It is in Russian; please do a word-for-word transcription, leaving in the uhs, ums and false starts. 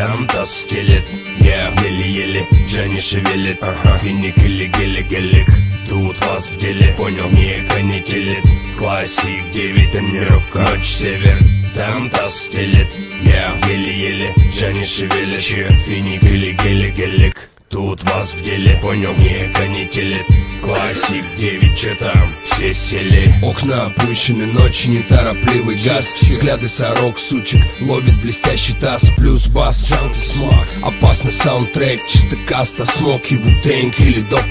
там таз стелет, я еле-еле, Джани шевелит, ага, финик или гелик-гелик. Тут вас в деле, понял, не канителит. Классик девять, тренировка, ночь север, там таз стелет, я еле-еле, Джани шевелит, финик или гелик-гелик. Тут вас в деле, понял, не канителит. Классик девять, че там, все сели. Окна опущены, ночи, неторопливый газ. Взгляды сорок, сучек, ловит блестящий таз. Плюс бас, джанки, смак. Опасный саундтрек, чисто каста, смок и вутенг или доктор